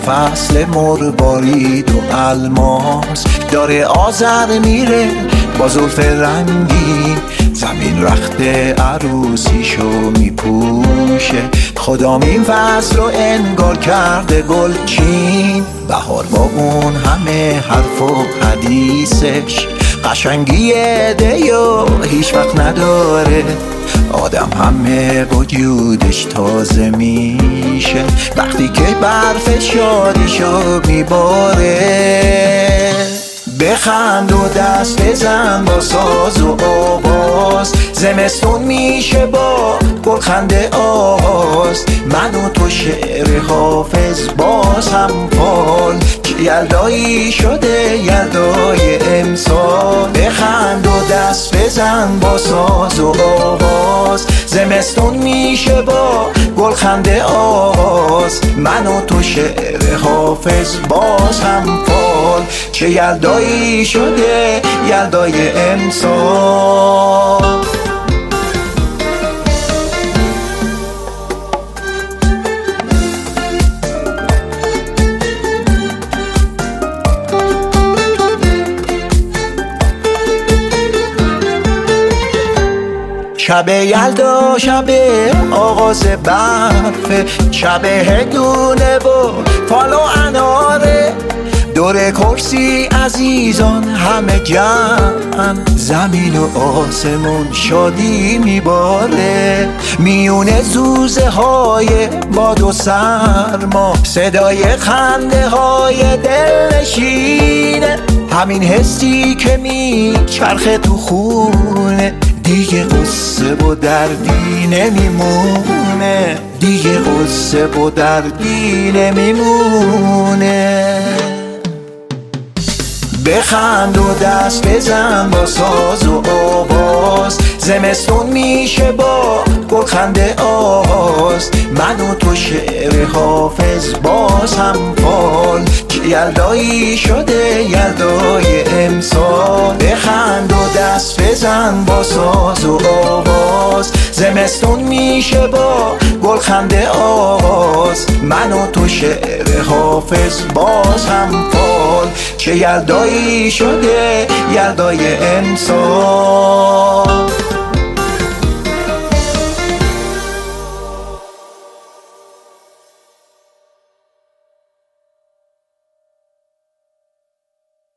فصل مروارید و الماس داره آذر میره با زلف رنگی، زمین رخت عروسیشو میپوشه. خدام این فصل رو انگار کرده گلچین، بهار با اون همه حرف و حدیثش قشنگی دیو هیچ وقت نداره. آدم همه وجودش تازه میشه وقتی که برف شادیشو میباره. بخند و دست بزن با ساز و آواز، زمستون میشه با گلخنده آغاز. من و تو شعر حافظ باز هم پال، که یلدایی شده یلدای امسال. بخند و دست بزن با ساز و آواز، زمستون میشه با گلخنده آغاز. من و تو شعر حافظ باز هم پال، چه یلدایی شده یلدای امسال. شب یلدا شب آغاز برف، شب هدونه و فال و اناره. دور کرسی عزیزان همه جمعن، زمین و آسمون شادی میباره. میونه زوزه های باد و سرما، صدای خنده های دلنشینه. همین حسی که میچرخه تو خونه، دیگه قصه و دردی نمیمونه، دیگه قصه و دردی نمیمونه. بخند و دست بزن با ساز و آواز، زمستون میشه با گلخنده آغاز. من و تو شعر حافظ باز هم فال، که یلدایی شده یلدای امسال. بخند و دست بزن با ساز و آواز، زمستون میشه با گلخنده آغاز. من و تو شعر حافظ باز هم فال، چه یلدایی شده یلدای امسال.